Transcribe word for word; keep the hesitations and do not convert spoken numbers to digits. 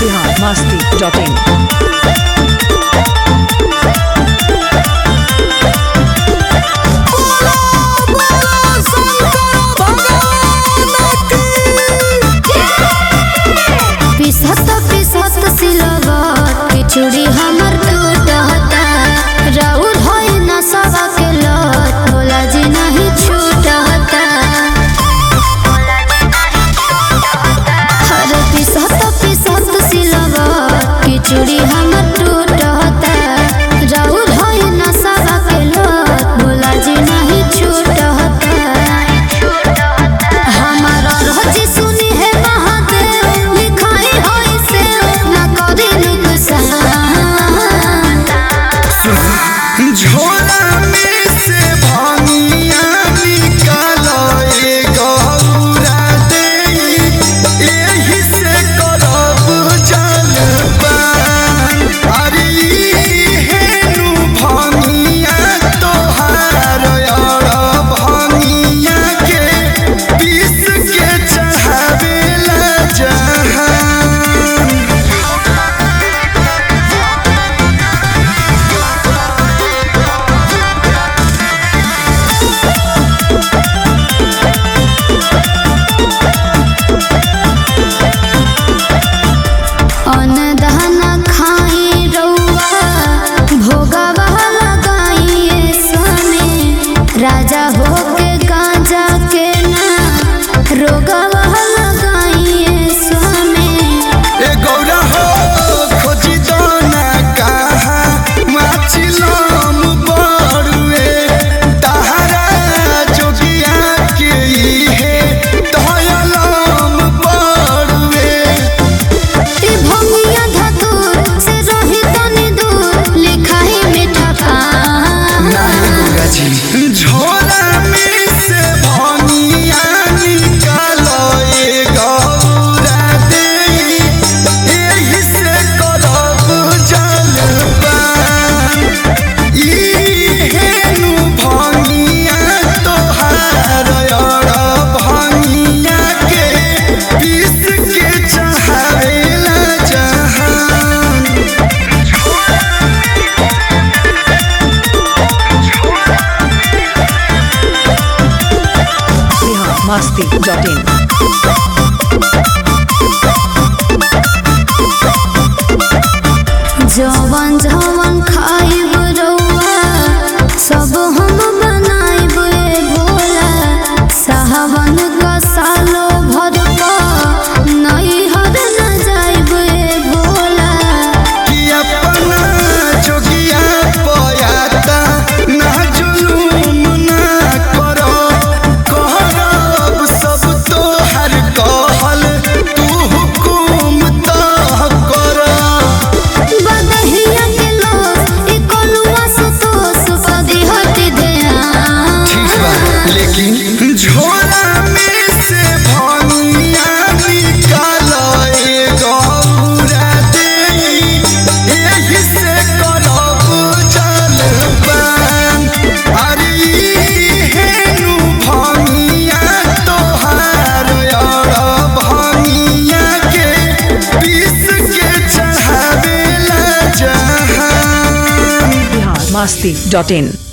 Bihar Masti dot इन। पिसत पिसत सिलवट के चूड़ी हमर टूटता, राउर होई न सवा के लट भोला जी नहीं छूटता। हर पिसत पिसत सिलवट के चूड़ी हमर टूटता, राउर होई न सवा के लट भोला जी नहीं छूटता। हमारा रोजी सुनी है महादेव लिखाई होई से न करी नुकसान। झोला में से भांगिया निकालो ए गौरा दे, एही से करब जलपान। अरे हेनु भांगिया तोहार और भांगिया के पीस के चढ़ावेला जहान। अनदान खाई रउआ भोगवा लगाई स्वामी, राजा होके गांजा के ना रोगवा लगाई स्वामी। ए गौरा हो खोजी दाना कहा माचिलम बड़ुए, तहरा जोगिया के इहे दयालम बड़ुए। ई भंगिया धतूर से रही तनी दूर लिखाई मीठा पान। झोला में से भांगिया निकालो ए गौरा दे, एही से करब जलपान। ई हेनु भांगिया तोहार और भांगिया के पीस के चढ़ावेला जहान। Bihar Masti dot in. जवन जवन खाइब रउआ सब हम बनाइब ए भोला, सावन का सालो भर पर नैहर न जाइब ए भोला। कि अपना जोगिया पयाता ना जुलूम ना करो, करब सब तोहर कहल तू हुकुम तह कर। बदहिया के लोग ई कोलुआ सुतोस पदी हटी ध्यान। ठीक बा, लेकिन झोला में से भांगिया निकालो ए गौरा दे, एही से करब जलपान। अरे हेनु भांगिया तोहार और भांगिया के पीस के चढ़ावेला जहान। बिहार मस्ती डॉट इन।